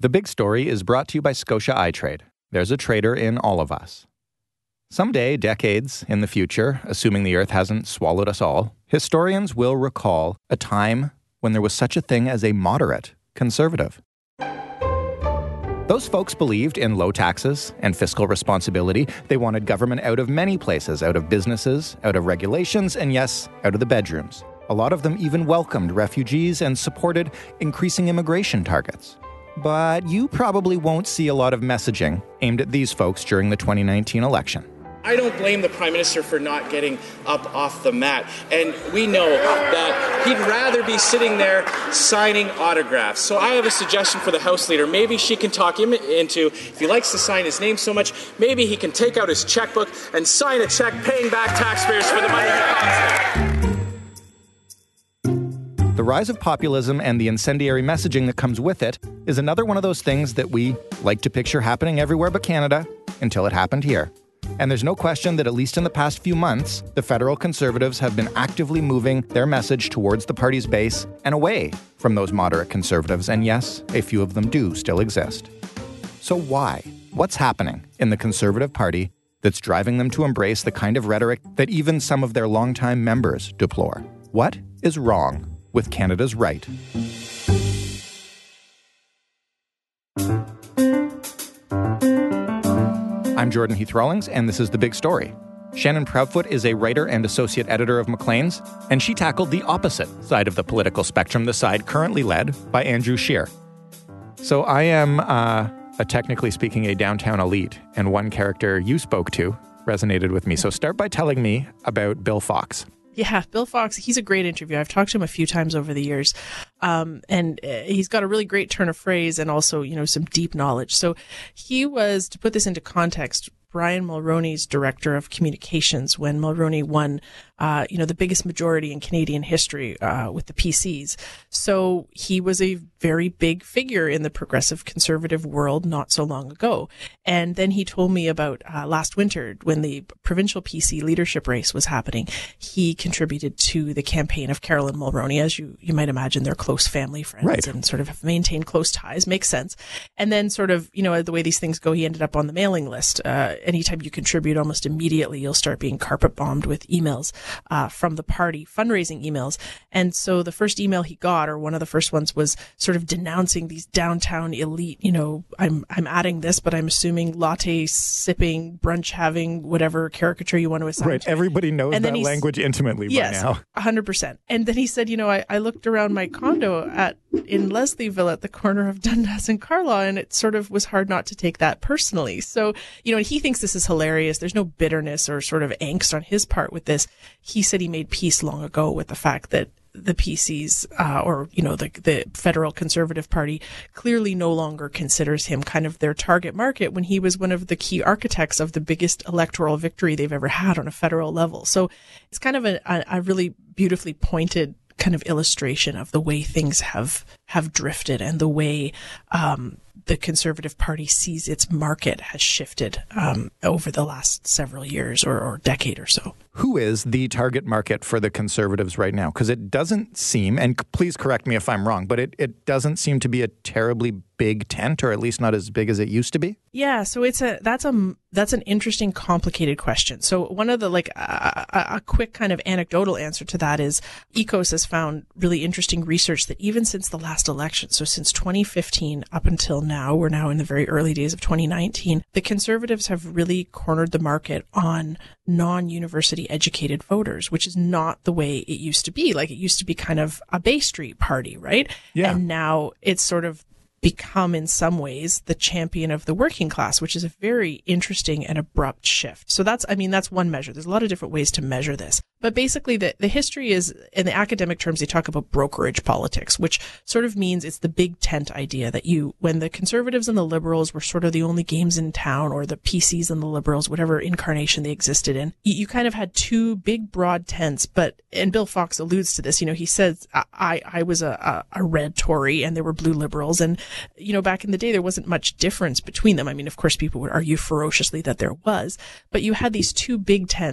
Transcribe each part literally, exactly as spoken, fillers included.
The Big Story is brought to you by Scotia iTrade. There's a trader in all of us. Someday, decades in the future, assuming the Earth hasn't swallowed us all, historians will recall a time when there was such a thing as a moderate conservative. Those folks believed in low taxes and fiscal responsibility. They wanted government out of many places, out of businesses, out of regulations, and yes, out of the bedrooms. A lot of them even welcomed refugees and supported increasing immigration targets. But you probably won't see a lot of messaging aimed at these folks during the twenty nineteen election. I don't blame the Prime Minister for not getting up off the mat. And we know that he'd rather be sitting there signing autographs. So I have a suggestion for the House Leader. Maybe she can talk him into, if he likes to sign his name so much, maybe he can take out his checkbook and sign a check paying back taxpayers for the money he costs. The rise of populism and the incendiary messaging that comes with it is another one of those things that we like to picture happening everywhere but Canada until it happened here. And there's no question that at least in the past few months, the federal Conservatives have been actively moving their message towards the party's base and away from those moderate Conservatives. And yes, a few of them do still exist. So why? What's happening in the Conservative Party that's driving them to embrace the kind of rhetoric that even some of their longtime members deplore? What is wrong with Canada's right? I'm Jordan Heath-Rawlings, and this is The Big Story. Shannon Proudfoot is a writer and associate editor of Maclean's, and she tackled the opposite side of the political spectrum, the side currently led by Andrew Scheer. So I am, uh, a technically speaking, a downtown elite, and one character you spoke to resonated with me. So start by telling me about Bill Fox. Yeah, Bill Fox, he's a great interview. I've talked to him a few times over the years. Um, and he's got a really great turn of phrase and also, you know, some deep knowledge. So he was, to put this into context, Brian Mulroney's director of communications when Mulroney won, uh, you know, the biggest majority in Canadian history uh, with the P Cs. So he was a very big figure in the progressive conservative world not so long ago. And then he told me about uh, last winter when the provincial P C leadership race was happening. He contributed to the campaign of Carolyn Mulroney. As you, you might imagine, they're close family friends right. and sort of have maintained close ties. Makes sense. And then sort of, you know, the way these things go, he ended up on the mailing list. Uh, anytime you contribute, almost immediately you'll start being carpet bombed with emails uh, from the party, fundraising emails. And so the first email he got, or one of the first ones, was sort of denouncing these downtown elite, you know, I'm I'm adding this, but I'm assuming latte sipping, brunch having, whatever caricature you want to assign. Right. To. Everybody knows that language intimately yes, by now. one hundred percent. And then he said, you know, I, I looked around my condo at in Leslieville at the corner of Dundas and Carlaw, and it sort of was hard not to take that personally. So, you know, and he thinks this is hilarious. There's no bitterness or sort of angst on his part with this. He said he made peace long ago with the fact that the P Cs, uh, or, you know, the, the federal Conservative Party clearly no longer considers him kind of their target market when he was one of the key architects of the biggest electoral victory they've ever had on a federal level. So it's kind of a, a really beautifully pointed kind of illustration of the way things have, have drifted and the way, um, the Conservative Party sees its market has shifted um, over the last several years or, or decade or so. Who is the target market for the Conservatives right now? Because it doesn't seem, and please correct me if I'm wrong, but it, it doesn't seem to be a terribly big tent, or at least not as big as it used to be. Yeah, so it's a that's a that's an interesting, complicated question. So one of the like a, a, a quick kind of anecdotal answer to that is E C O S has found really interesting research that even since the last election, so since twenty fifteen up until now, we're now in the very early days of twenty nineteen, the Conservatives have really cornered the market on non-university educated voters, which is not the way it used to be. Like it used to be kind of a Bay Street party, right? Yeah. And now it's sort of become in some ways the champion of the working class, which is a very interesting and abrupt shift. So that's, I mean, that's one measure. There's a lot of different ways to measure this. But basically the, the history is, in the academic terms, they talk about brokerage politics, which sort of means it's the big tent idea that you, when the Conservatives and the Liberals were sort of the only games in town, or the P Cs and the Liberals, whatever incarnation they existed in, you, you kind of had two big broad tents. But, and Bill Fox alludes to this, you know, he says, I, I was a, a, a red Tory and there were blue Liberals. And, you know, back in the day, there wasn't much difference between them. I mean, of course, people would argue ferociously that there was, but you had these two big tents.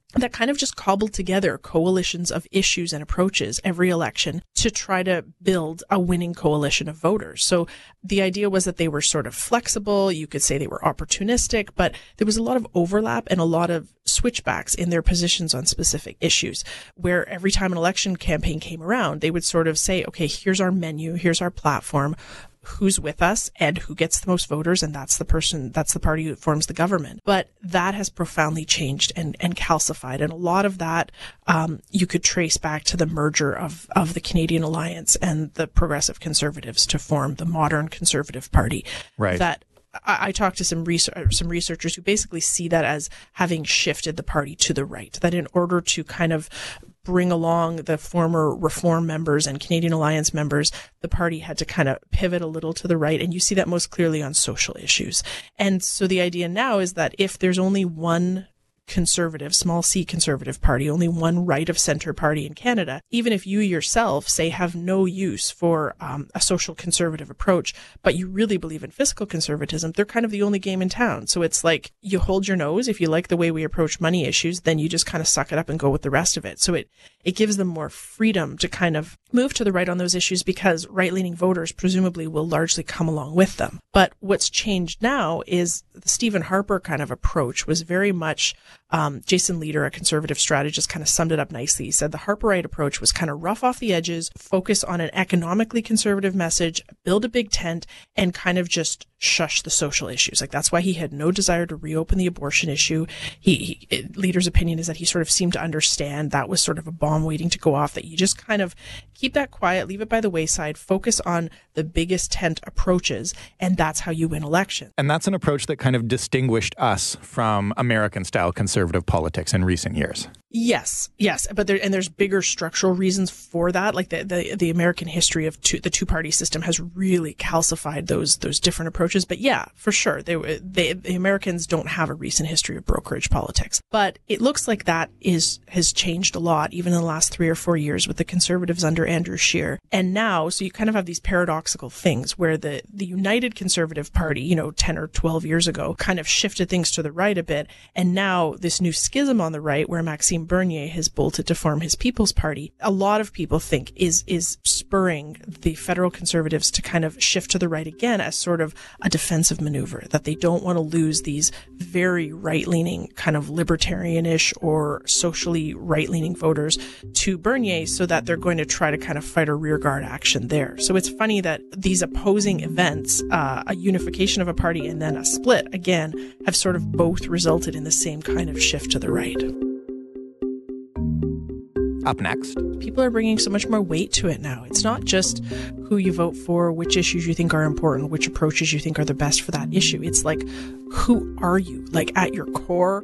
that kind of just cobbled together coalitions of issues and approaches every election to try to build a winning coalition of voters. So the idea was that they were sort of flexible. You could say they were opportunistic, but there was a lot of overlap and a lot of switchbacks in their positions on specific issues, where every time an election campaign came around, they would sort of say, okay, here's our menu, here's our platform, who's with us and who gets the most voters, and that's the person, that's the party that forms the government. But that has profoundly changed and, and calcified. And a lot of that um, you could trace back to the merger of, of the Canadian Alliance and the Progressive Conservatives to form the modern Conservative Party. Right. That I, I talked to some research, some researchers who basically see that as having shifted the party to the right, that in order to kind of bring along the former Reform members and Canadian Alliance members, the party had to kind of pivot a little to the right. And you see that most clearly on social issues. And so the idea now is that if there's only one conservative, small c conservative party, only one right of center party in Canada, even if you yourself say have no use for um, a social conservative approach, but you really believe in fiscal conservatism, they're kind of the only game in town. So it's like you hold your nose. If you like the way we approach money issues, then you just kind of suck it up and go with the rest of it. So it, it gives them more freedom to kind of move to the right on those issues because right-leaning voters presumably will largely come along with them. But what's changed now is the Stephen Harper kind of approach was very much Um, Jason Leader, a conservative strategist, kind of summed it up nicely. He said the Harperite approach was kind of rough off the edges, focus on an economically conservative message, build a big tent, and kind of just shush the social issues. Like that's why he had no desire to reopen the abortion issue. He, he Leader's opinion is that he sort of seemed to understand that was sort of a bomb waiting to go off, that you just kind of keep that quiet, leave it by the wayside, focus on the biggest tent approaches, and that's how you win elections. And that's an approach that kind of distinguished us from American-style conservative politics in recent years. Yes, yes, but there and there's bigger structural reasons for that. Like the the, the American history of two, the two party system has really calcified those those different approaches. But yeah, for sure, they, they the Americans don't have a recent history of brokerage politics. But it looks like that is has changed a lot, even in the last three or four years with the Conservatives under Andrew Scheer. And now, so you kind of have these paradoxical things where the the United Conservative Party, you know, ten or twelve years ago, kind of shifted things to the right a bit, and now this new schism on the right, where Maxime Bernier has bolted to form his People's Party, a lot of people think is is spurring the federal Conservatives to kind of shift to the right again as sort of a defensive maneuver, that they don't want to lose these very right-leaning kind of libertarian-ish or socially right-leaning voters to Bernier, so that they're going to try to kind of fight a rearguard action there. So it's funny that these opposing events, uh, a unification of a party and then a split, again, have sort of both resulted in the same kind of shift to the right. Up next, people are bringing so much more weight to it now. It's not just who you vote for, which issues you think are important, which approaches you think are the best for that issue. It's like, who are you? Like at your core.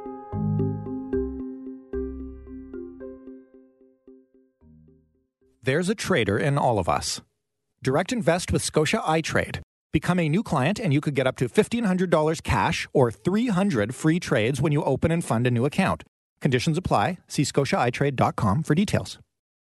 There's a trader in all of us. Direct invest with Scotia iTrade. Become a new client and you could get up to fifteen hundred dollars cash or three hundred free trades when you open and fund a new account. Conditions apply. See scotia i trade dot com for details.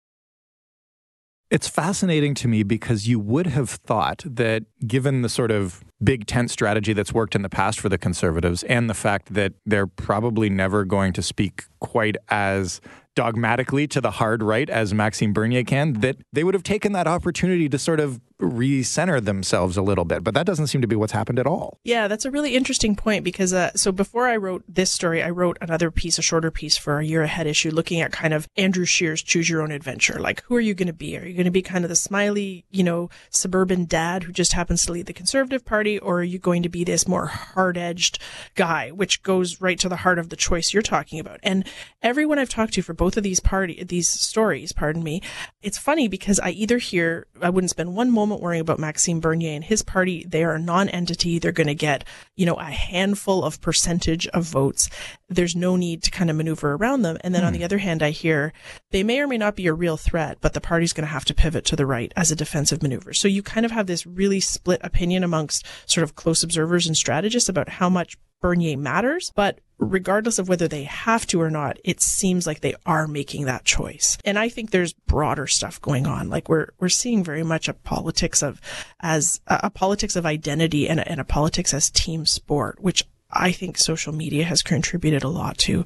It's fascinating to me because you would have thought that given the sort of big tent strategy that's worked in the past for the Conservatives and the fact that they're probably never going to speak quite as dogmatically to the hard right as Maxime Bernier can, that they would have taken that opportunity to sort of recenter themselves a little bit. But that doesn't seem to be what's happened at all. Yeah, that's a really interesting point because uh, so before I wrote this story, I wrote another piece, a shorter piece for our Year Ahead issue, looking at kind of Andrew Scheer's Choose Your Own Adventure. Like, who are you going to be? Are you going to be kind of the smiley, you know, suburban dad who just happens to lead the Conservative Party? Or are you going to be this more hard-edged guy, which goes right to the heart of the choice you're talking about? And everyone I've talked to for both of these party, these stories, pardon me, it's funny because I either hear, I wouldn't spend one moment worrying about Maxime Bernier and his party. They are a non-entity. They're going to get, you know, a handful of percentage of votes. There's no need to kind of maneuver around them. And then hmm. on the other hand, I hear they may or may not be a real threat, but the party's going to have to pivot to the right as a defensive maneuver. So you kind of have this really split opinion amongst sort of close observers and strategists about how much Bernier matters, but regardless of whether they have to or not, it seems like they are making that choice. And I think there's broader stuff going on. Like we're we're seeing very much a politics of as a, a politics of identity and a, and a politics as team sport, which I think social media has contributed a lot to.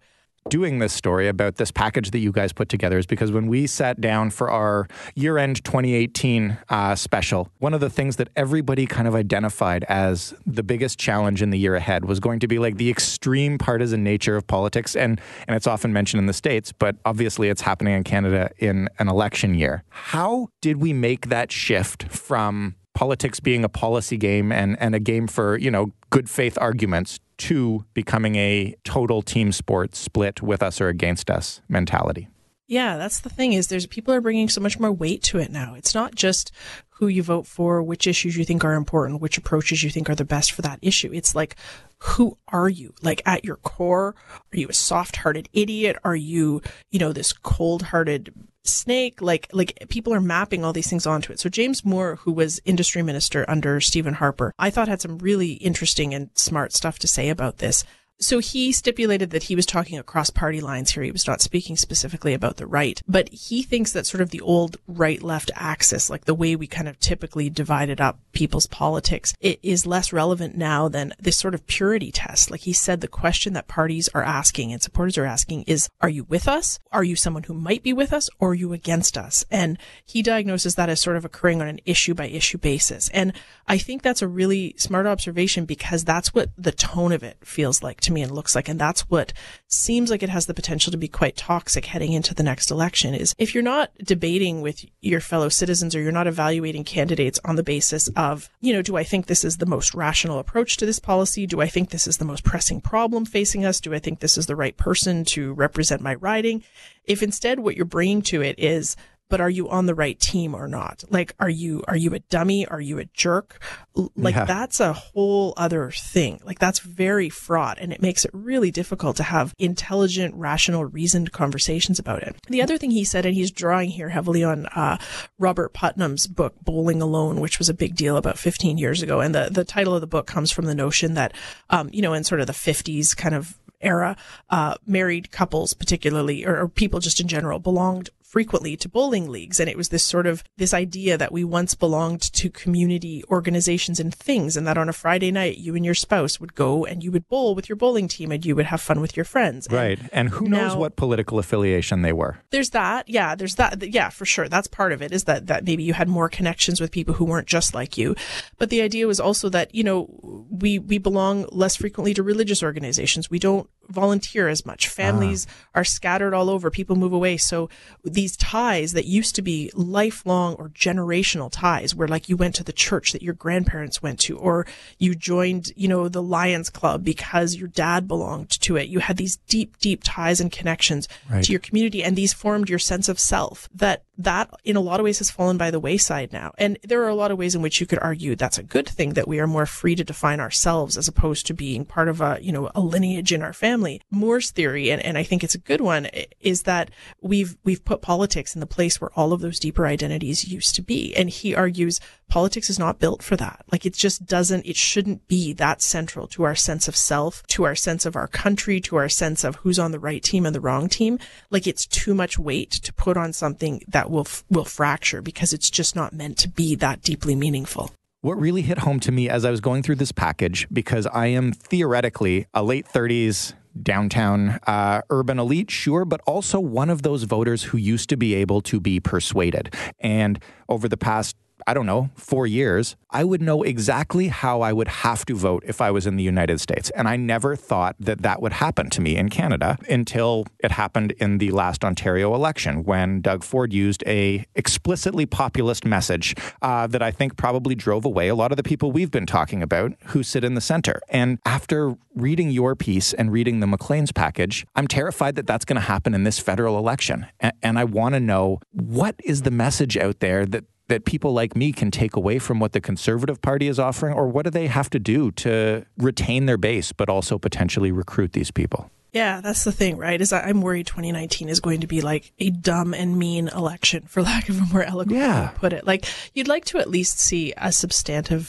doing this story about this package that you guys put together is because when we sat down for our year-end twenty eighteen uh, special, one of the things that everybody kind of identified as the biggest challenge in the year ahead was going to be like the extreme partisan nature of politics. And, and it's often mentioned in the States, but obviously it's happening in Canada in an election year. How did we make that shift from politics being a policy game and, and a game for, you know, good faith arguments to becoming a total team sport split with us or against us mentality? Yeah, that's the thing is there's people are bringing so much more weight to it now. It's not just who you vote for, which issues you think are important, which approaches you think are the best for that issue. It's like, who are you? Like at your core, are you a soft-hearted idiot? Are you, you know, this cold-hearted snake? Like, like people are mapping all these things onto it. So James Moore, who was industry minister under Stephen Harper, I thought had some really interesting and smart stuff to say about this. So he stipulated that he was talking across party lines here. He was not speaking specifically about the right, but he thinks that sort of the old right-left axis, like the way we kind of typically divided up people's politics, it is less relevant now than this sort of purity test. Like he said, the question that parties are asking and supporters are asking is, are you with us? Are you someone who might be with us? Or are you against us? And he diagnoses that as sort of occurring on an issue by issue basis. And I think that's a really smart observation because that's what the tone of it feels like to me and looks like. And that's what seems like it has the potential to be quite toxic heading into the next election is if you're not debating with your fellow citizens or you're not evaluating candidates on the basis of, you know, do I think this is the most rational approach to this policy? Do I think this is the most pressing problem facing us? Do I think this is the right person to represent my riding? If instead what you're bringing to it is, but are you on the right team or not? Like, are you, are you a dummy? Are you a jerk? Like, yeah. That's a whole other thing. Like, that's very fraught and it makes it really difficult to have intelligent, rational, reasoned conversations about it. The other thing he said, and he's drawing here heavily on, uh, Robert Putnam's book, Bowling Alone, which was a big deal about fifteen years ago. And the, the title of the book comes from the notion that, um, you know, in sort of the fifties kind of era, uh, married couples particularly, or, or people just in general belonged frequently to bowling leagues. And it was this sort of this idea that we once belonged to community organizations and things, and that on a Friday night, you and your spouse would go and you would bowl with your bowling team and you would have fun with your friends. Right. And, and who knows now, what political affiliation they were. There's that. Yeah, there's that. Yeah, for sure. That's part of it, is that, that maybe you had more connections with people who weren't just like you. But the idea was also that, you know, we, we belong less frequently to religious organizations. We don't volunteer as much. Families ah. are scattered all over. People move away. So these ties that used to be lifelong or generational ties, where like you went to the church that your grandparents went to, or you joined, you know, the Lions Club because your dad belonged to it. You had these deep, deep ties and connections right. to your community, and these formed your sense of self. That that in a lot of ways has fallen by the wayside now. And there are a lot of ways in which you could argue that's a good thing, that we are more free to define ourselves as opposed to being part of a, you know, a lineage in our family. Moore's theory, and, and I think it's a good one, is that we've we've put politics in the place where all of those deeper identities used to be. And he argues politics is not built for that. Like, it just doesn't, it shouldn't be that central to our sense of self, to our sense of our country, to our sense of who's on the right team and the wrong team. Like, it's too much weight to put on something that will will fracture, because it's just not meant to be that deeply meaningful. What really hit home to me as I was going through this package, because I am theoretically a late thirties downtown uh, urban elite, sure, but also one of those voters who used to be able to be persuaded. And over the past, I don't know, four years, I would know exactly how I would have to vote if I was in the United States. And I never thought that that would happen to me in Canada until it happened in the last Ontario election, when Doug Ford used a explicitly populist message uh, that I think probably drove away a lot of the people we've been talking about who sit in the center. And after reading your piece and reading the Maclean's package, I'm terrified that that's going to happen in this federal election. And, and I want to know, what is the message out there that that people like me can take away from what the Conservative Party is offering, or what do they have to do to retain their base, but also potentially recruit these people? Yeah, that's the thing, right? Is I'm worried twenty nineteen is going to be like a dumb and mean election, for lack of a more eloquent way to put it. Like, you'd like to at least see a substantive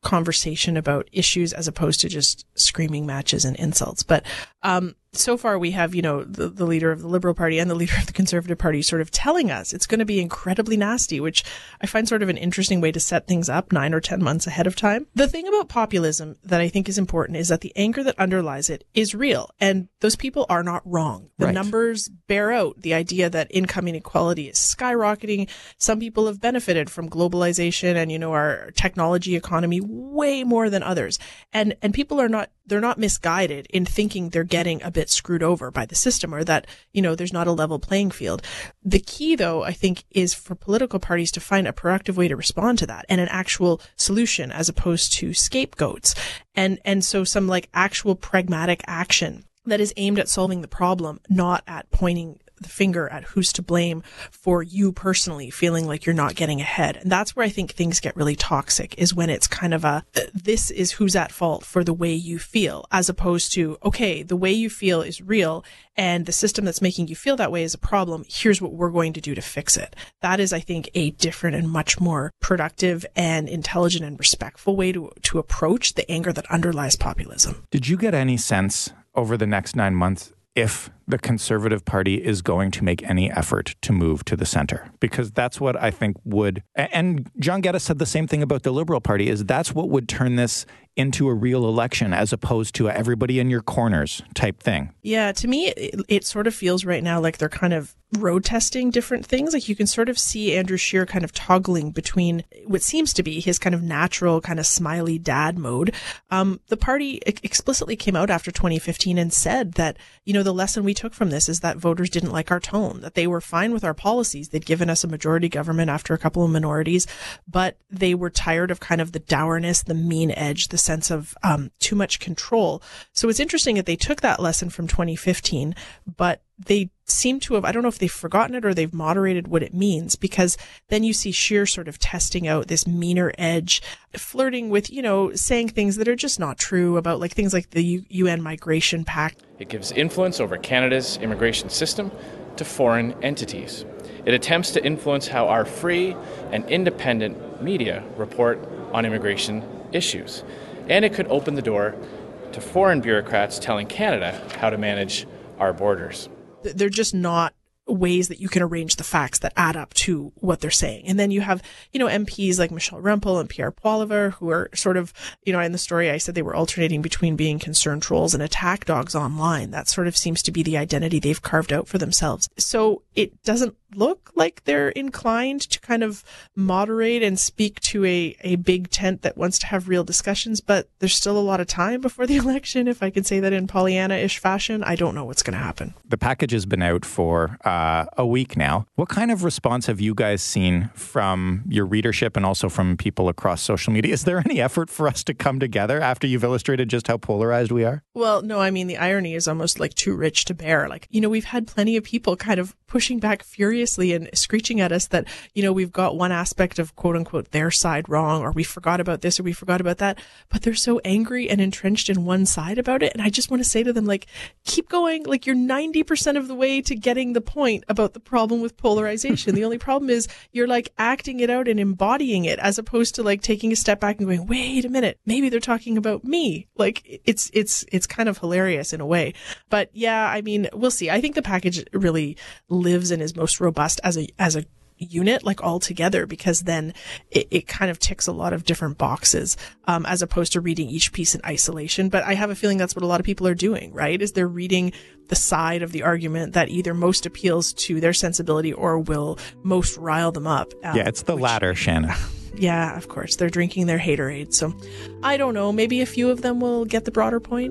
conversation about issues as opposed to just screaming matches and insults. But um, so far we have, you know, the, the leader of the Liberal Party and the leader of the Conservative Party sort of telling us it's going to be incredibly nasty, which I find sort of an interesting way to set things up nine or ten months ahead of time. The thing about populism that I think is important is that the anger that underlies it is real, and those people are not wrong. The Right. numbers bear out the idea that income inequality is skyrocketing. Some people have benefited from globalization and, you know, our technology economy way more than others. And, and people are not, they're not misguided in thinking they're getting a bit screwed over by the system or that, you know, there's not a level playing field. The key, though, I think, is for political parties to find a proactive way to respond to that and an actual solution as opposed to scapegoats. And, and so some like actual pragmatic action that is aimed at solving the problem, not at pointing the finger at who's to blame for you personally feeling like you're not getting ahead. And that's where I think things get really toxic, is when it's kind of a, this is who's at fault for the way you feel, as opposed to, okay, the way you feel is real and the system that's making you feel that way is a problem. Here's what we're going to do to fix it. That is, I think, a different and much more productive and intelligent and respectful way to, to approach the anger that underlies populism. Did you get any sense over the next nine months if the Conservative Party is going to make any effort to move to the center? Because that's what I think would, and John Geddes said the same thing about the Liberal Party, is that's what would turn this into a real election as opposed to a everybody in your corners type thing. Yeah, to me, it, it sort of feels right now like they're kind of road testing different things. Like you can sort of see Andrew Scheer kind of toggling between what seems to be his kind of natural kind of smiley dad mode. Um, the party explicitly came out after twenty fifteen and said that, you know, the lesson we took from this is that voters didn't like our tone, that they were fine with our policies. They'd given us a majority government after a couple of minorities, but they were tired of kind of the dourness, the mean edge, the sense of um, too much control. So it's interesting that they took that lesson from twenty fifteen, but they seem to have, I don't know if they've forgotten it or they've moderated what it means, because then you see Scheer sort of testing out this meaner edge, flirting with, you know, saying things that are just not true about like things like the U- UN Migration Pact. It gives influence over Canada's immigration system to foreign entities. It attempts to influence how our free and independent media report on immigration issues. And it could open the door to foreign bureaucrats telling Canada how to manage our borders. They're just not ways that you can arrange the facts that add up to what they're saying. And then you have, you know, M Ps like Michelle Rempel and Pierre Poilievre, who are sort of, you know, in the story I said they were alternating between being concerned trolls and attack dogs online. That sort of seems to be the identity they've carved out for themselves. So it doesn't look like they're inclined to kind of moderate and speak to a, a big tent that wants to have real discussions, but there's still a lot of time before the election. If I can say that in Pollyanna-ish fashion, I don't know what's going to happen. The package has been out for uh, a week now. What kind of response have you guys seen from your readership and also from people across social media? Is there any effort for us to come together after you've illustrated just how polarized we are? Well, no, I mean, the irony is almost like too rich to bear. Like, you know, we've had plenty of people kind of pushing back furiously and screeching at us that, you know, we've got one aspect of quote unquote their side wrong, or we forgot about this or we forgot about that, but they're so angry and entrenched in one side about it. And I just want to say to them, like, keep going. Like, you're ninety percent of the way to getting the point about the problem with polarization. The only problem is you're like acting it out and embodying it, as opposed to like taking a step back and going, wait a minute, maybe they're talking about me. Like, it's, it's, it's kind of hilarious in a way. But yeah, I mean, we'll see. I think the package really lives and is most robust as a, as a unit, like all together, because then it, it kind of ticks a lot of different boxes, um, as opposed to reading each piece in isolation. But I have a feeling that's what a lot of people are doing, right? Is they're reading the side of the argument that either most appeals to their sensibility or will most rile them up. Um, yeah, it's the which, latter, Shannon. Yeah, of course. They're drinking their haterade. So I don't know. Maybe a few of them will get the broader point.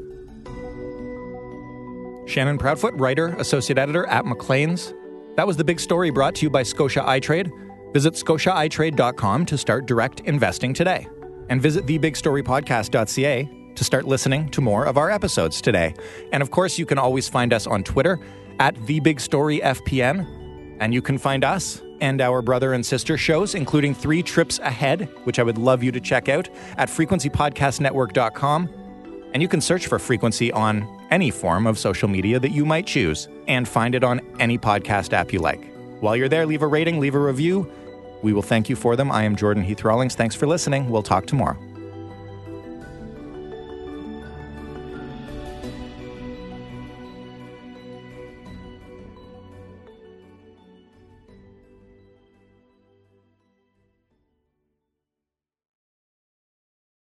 Shannon Proudfoot, writer, associate editor at Maclean's. That was The Big Story, brought to you by Scotia iTrade. Visit scotia i trade dot com to start direct investing today. And visit the big story podcast dot c a to start listening to more of our episodes today. And of course, you can always find us on Twitter at the big story f p n. And you can find us and our brother and sister shows, including Three Trips Ahead, which I would love you to check out, at frequency podcast network dot com. And you can search for Frequency on any form of social media that you might choose and find it on any podcast app you like. While you're there, leave a rating, leave a review. We will thank you for them. I am Jordan Heath Rawlings. Thanks for listening. We'll talk tomorrow.